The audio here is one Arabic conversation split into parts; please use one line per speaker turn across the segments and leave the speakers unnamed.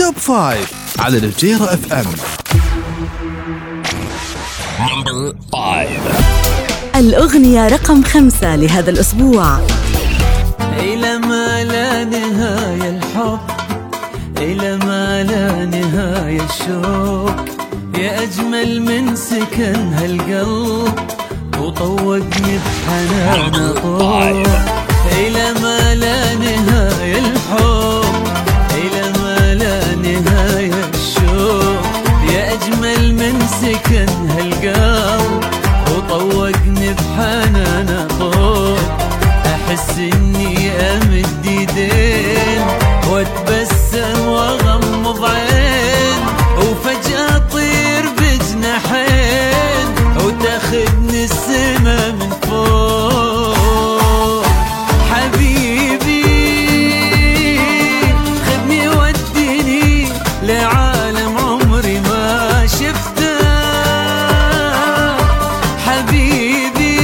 توب 5 على الفجيرة اف ام.
Number 5.
الأغنية رقم 5 لهذا الأسبوع.
إلى ما لا نهاية الحب، إلى ما لا نهاية الشوق، يا أجمل من سكن هالقلب وطوقني بحنان طوق. إلى ما لا نهاية الحب، إلى ما لا نهاية الشوق، يا أجمل من سكن هالقلب وطوقني بحنان طوق. أحس إني أمد يدين وأتبسم وأغمض عين، وفجأة أطير بجناحين وتاخدني السما من فوق. حبيبي خدني وديني لعالم عمري ما شفته. حبيبي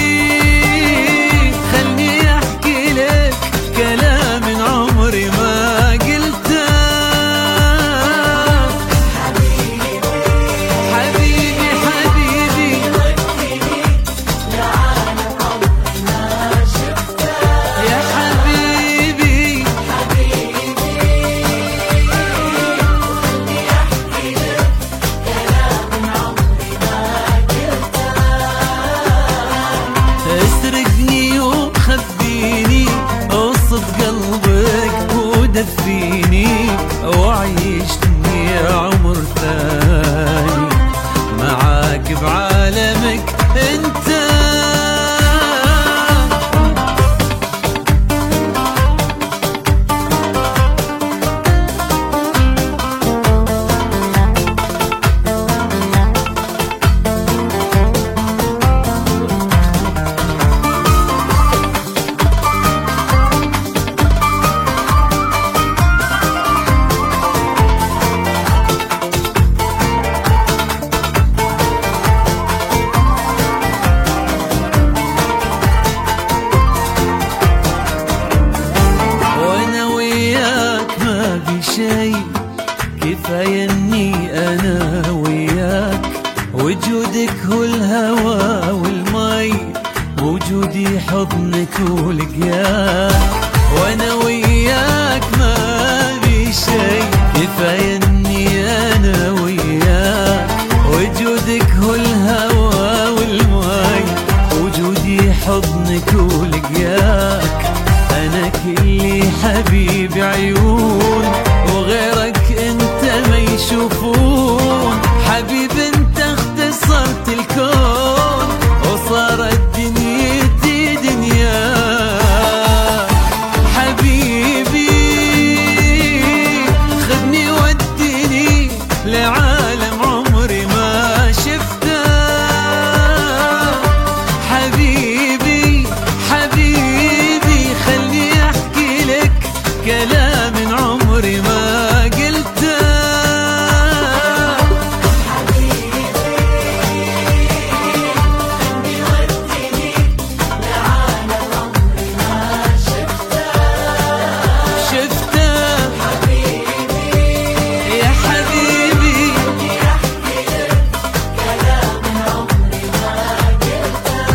خلني أحكي لك كلام عمري ما قلته. حبيبي حبيبي حبيبي لعالم عمري ما شفته. يا حبيبي حبيبي خلني أحكي لك كلام عمري ما قلته. اسرقني وخبيني وصف قلبك ودفيني وعيشني عمر ثاني معاك بعالمك انت. وانا وياك ما في شي، كفاية اني انا وياك، وجودك هو الهوى والمي، وجودي حضنك ولقياك. وانا وياك ما في شي، كفاية اني انا وياك، وجودك هو الهوى والمي، وجودي حضنك ولقياك. أنا كلي حبيب عيون وغيرك أنت ما يشوفون. حبيب أنت اختصرت الكون وصارت دنيتي دنيا. حبيبي خذني وديني لعالم عمري ما شفته. حبيبي حبيبي خلني أحكي لك كلام عمري ما قلته. حبيبي خلني وديني لعالم عمري ما شفته. حبيبي يا حبيبي أحكي لك كلام عمري ما قلته.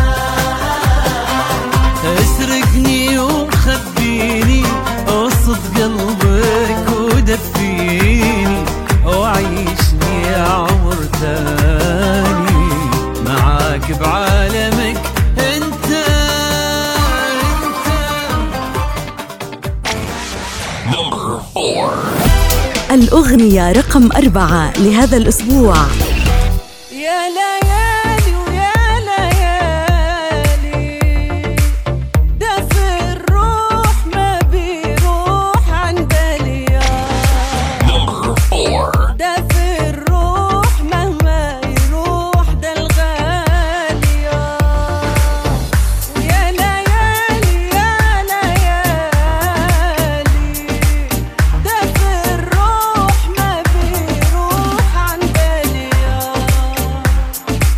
اسرقني وخبيني وصف قلبك ودفيني وعيشني عمر ثاني معاك بعالمك انت.
Number 4.
الأغنية رقم 4 لهذا الأسبوع.
يا ليالي ويا ليالي، دفء الروح ما بيروح عن باليار.
Number 4.
دفء الروح مهما يروح ده الغالي يار. ويا ليالي يا ليالي، دفء الروح ما بيروح عن باليار.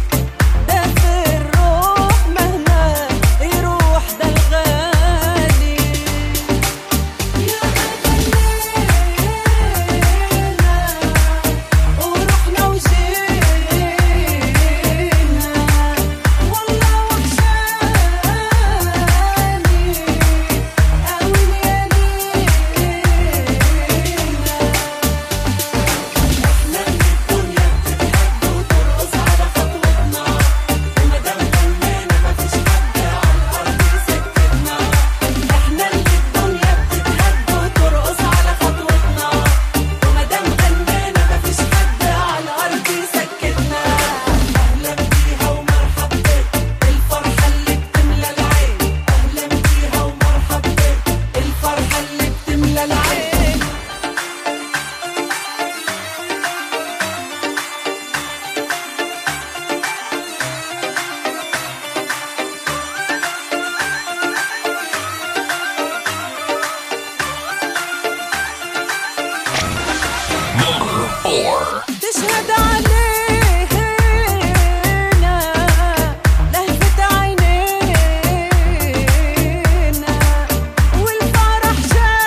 4.
تشهد علينا لهفة عينينا والفرح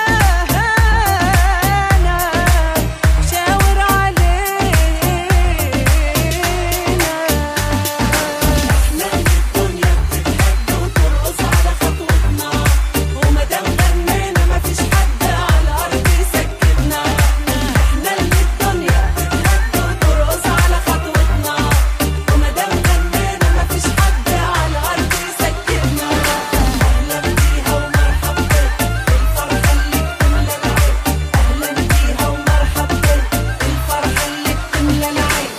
جانا شاور علينا. احنا الدنيا بتتهد وترقص على خطوتنا ومادام غنينا مفيش حد على الأرض يسكتنا. احنا الدنيا بتتهد وترقص على خطوتنا ومادام غنينا مفيش حد على الأرض يسكتنا. أهلا بيها ومرحب بك الفرحة اللي بتملى العين. أهلا بيها ومرحب بك الفرحة اللي بتملى العين.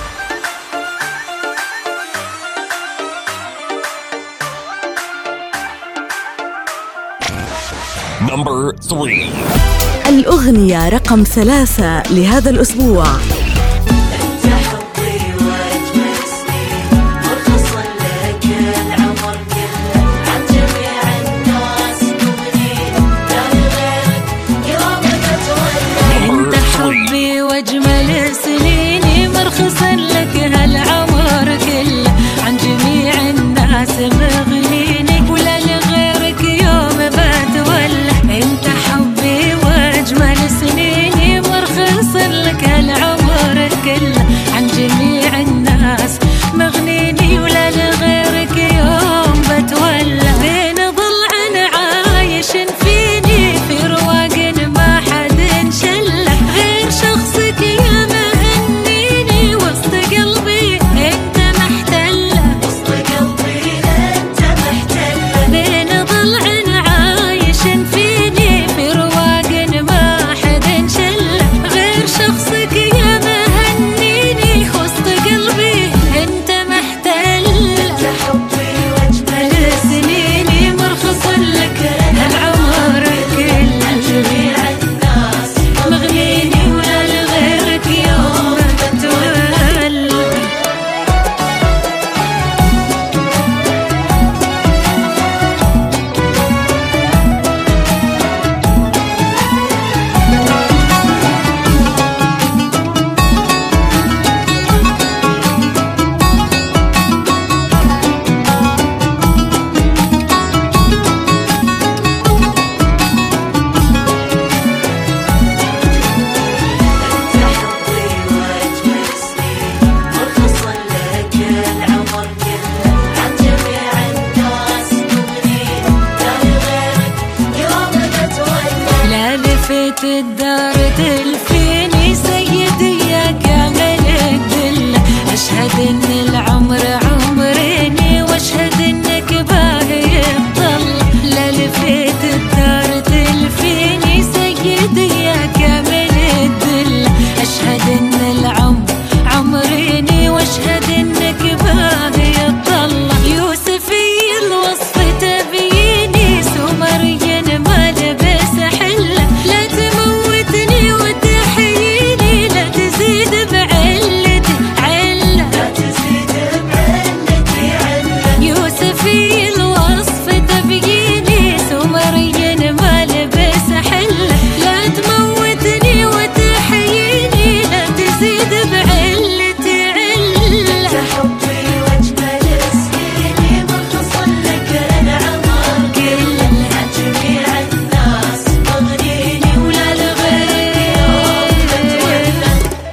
Number 3.
الأغنية رقم 3 لهذا الأسبوع.
أنت حبي وأجمل سنين مرخصا لك العمر كله عن جميع الناس مغنين لا لغيرك يوم تتولى.
Number 3.
حبي وأجمل سنيني مرخصا لك هالعمر كله عن جميع الناس مغنيني ولا لغيرك يوم بتولى. أنت حبي وأجمل سنيني مرخصا لك هالعمر كله عن جميع الناس مغنيني ولا لغيرك يوم بتولى. بين ضلع عايش فيني في رواق ما حد انشله غير شخصك يا مهنيني وسط قلبي انت محتله. وسط قلبي انت محتله. بين ضلع عايش فيني في رواق ما حد انشله غير شخصك يا مهنيني وسط قلبي انت محتله. انت حبي واجمل سنيني مرخصا لك هالعمر كله عن جميع الناس مغنيني ولا لغيرك يوم بتولى. حبي واجمل سنين مرخصا لك العمر كله عن جميع الناس مغنين لا لغيرك يوم بتولى. لا لفت الدار تلفيني سيدي يا كامل الدلة أشهد إن العمر عمريني وأشهد إنك باهي الطلة. لا لفت الدار تلفيني سيدي يا كامل الدلة أشهد إن العمر عمريني وأشهد إنك باهي الطلة. يوسفي الوصف تبيني سمرين ما لبس حلة لا تموتني وتحييني لا تزيد بعلتي علة. لا تزيد بعلتي علة. يوسفي الوصف تبيني سمرين ما لبس حلة لا تموتني وتحييني لا تزيد بعلتي علة. حبي واجمل سنيني مرخصا لك العمر كله عن جميع الناس مغنيني ولا لغيرك يوم بتولى.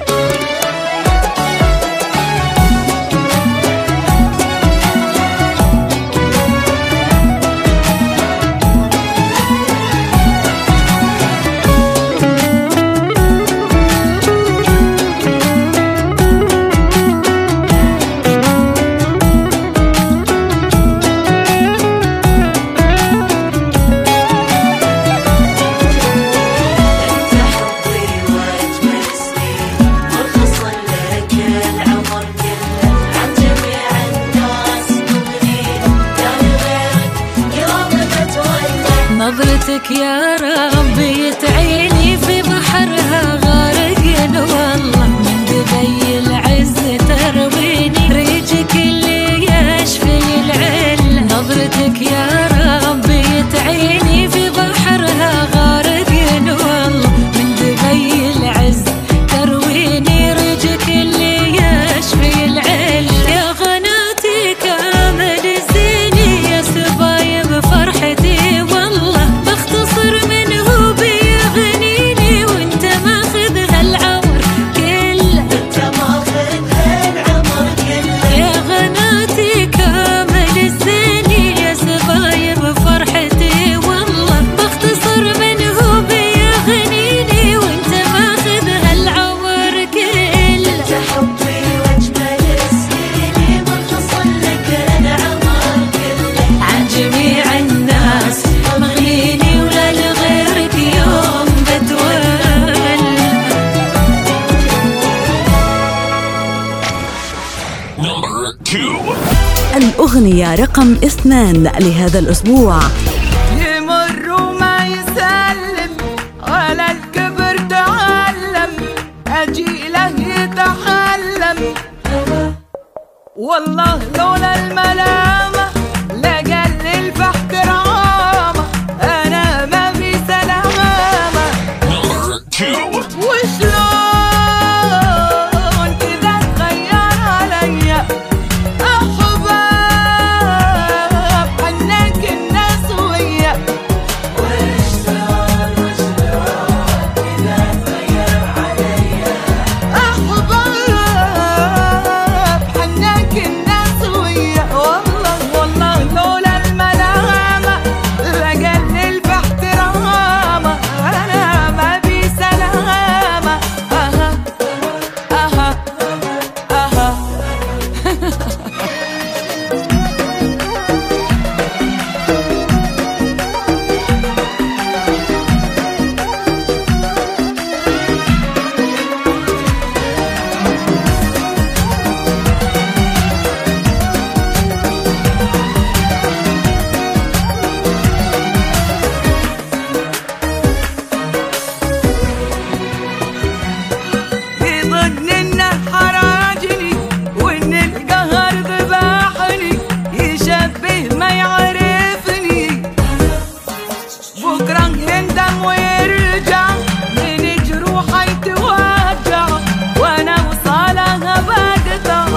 حبي واجمل سنين مرخصا لك العمر كله عن جميع الناس مغنين لا لغيرك يوم بتولى. نظرتك يا ربي تعيني في بحرها غارق والله من دبي العز ترويني ريجك اللي يشفي العلة. نظرتك يا ربي تعيني في بحرها غارق والله من دبي العز ترويني
الأغنية رقم 2 لهذا الأسبوع.
يمر وما يسلم على الكبر تعلم، أجي له يتحلم، والله لولا الملامة لقلل في احترامه، أنا ما في سلامة. وشلون كذا تغير عليا أحباب عنك الناس ويا، وشلون كذا تغير عليا أحباب عنك الناس ويا، والله والله لولا الملامة لقلل في احترامه، أنا ما بي سلامة. أها أها أها يظن انه حراجني وان القهر ذبحني، يشبه ما يعرفني، بكره يندم ويرجع من جروحه يتوجع، وانا وصالها بقطع.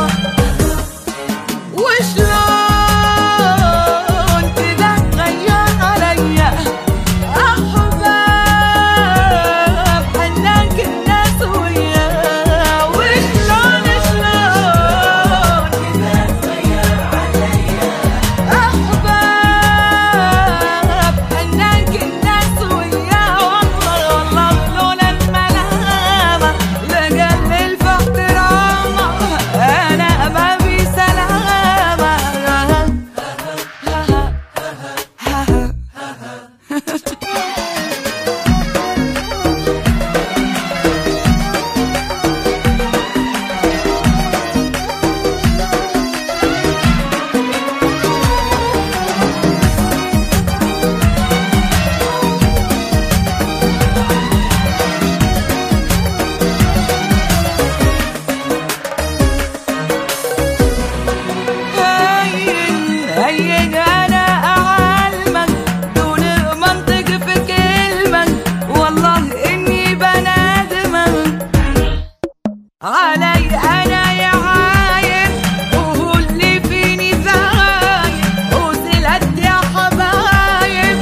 وشلون كذا تغير عليا أحباب عنك الناس ويا، وشلون شلون كذا تغير عليا أحباب عنك الناس ويا، والله والله لولا الملامة لقلل في احترامه، أنا ما في سلامة. هين أنا أعلمك دون منطق في كلمة، والله إني بنادمك علي أنا يا عايب، وهو اللي فيني زايد وزلت يا حبايب.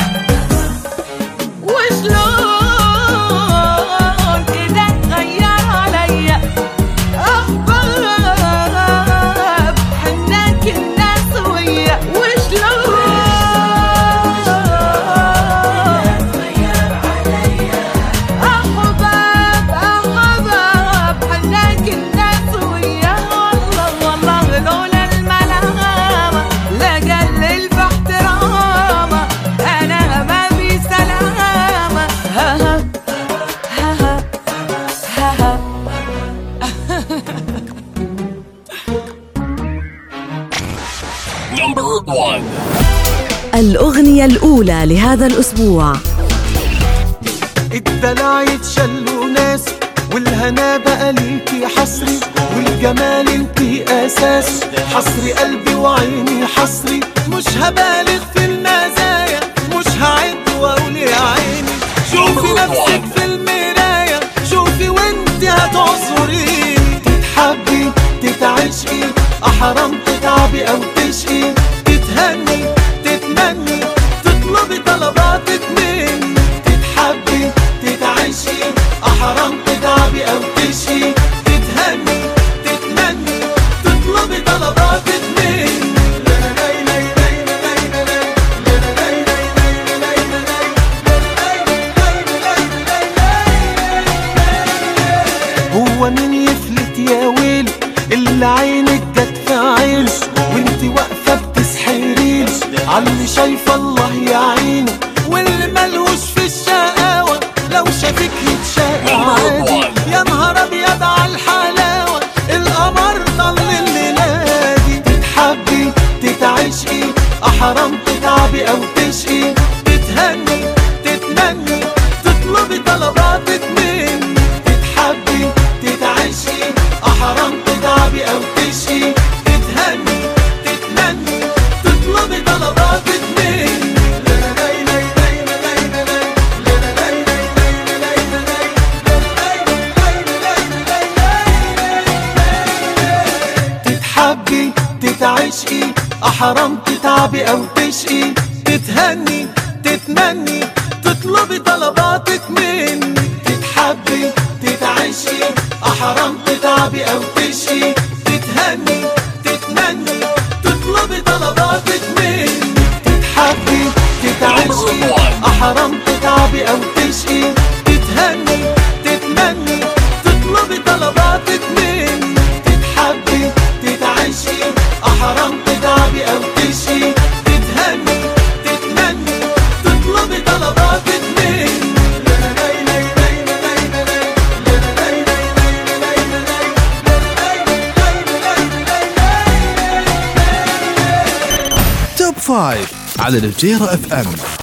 وشلون كذا تغير عليا أحباب حناك الناس ويا، وشلون تغير عليا أحباب أحباب حناك الناس ويا، والله والله لولا الملامة لقلل في احترامه، أنا ما في سلامة. ها ها ها ها
Number 1.
الأغنية الأولى لهذا الأسبوع.
الدلع يتشلوا ناس، والهنا بقى ليكي حصري، والجمال انتي اساس، حصري قلبي وعيني حصري، مش هبالغ في المزايا، مش هعد واقول يا عيني، شوفي نفسك في المراية، شوفي وانتي هتعذريني، تتحبي تتعشقي احرام تتعبي او تشقي، تتهني تتمني تطلبي طلباتك مني، تتحبي تتعشقي احرام تتعبي او تشقي، تتهني تتمني تطلبي طلباتك مني. هو مين يفلت يا ويلي اللي عينك جت في عينه، وانتي واقفه بتسحريني عاللي شايفه الله يا عيني، واللي ملهوش في الشقاوه لو شافك يتشاقى عادي، يا نهار ابيض عالحلاوه القمر ضل الليلادي، تتحبي تتعشقي عشقي، أحرام تتعبي أو تشقي، تتهني تتمني تطلبي طلباتك مني، تتحبي تتعشقي، أحرام تتعبي أو تشقي، تتهني تتمني تطلبي طلباتك مني، تتحبي تتعشقي، أحرام تتعبي أو تشقي، تتهني تتمني تطلبي طلباتك مني، تتحبي تتعشقي، أحرام تتعبي أو تشقي، تتهني تتمني تطلبي طلباتك مني.
توب 5 على الجيرة اف ام.